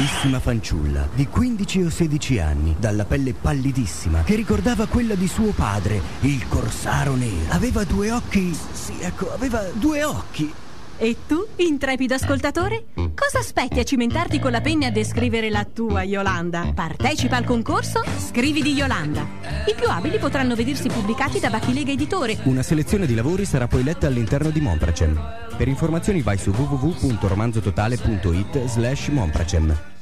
bellissima fanciulla di 15 o 16 anni, dalla pelle pallidissima, che ricordava quella di suo padre, il corsaro nero. Aveva 2 occhi, sì, ecco, aveva 2 occhi. E tu, intrepido ascoltatore? Cosa aspetti a cimentarti con la penna a descrivere la tua Yolanda? Partecipa al concorso Scrivi di Yolanda. I più abili potranno vedersi pubblicati da Bachilega Editore. Una selezione di lavori sarà poi letta all'interno di Monpracem. Per informazioni vai su www.romanzototale.it/Monpracem.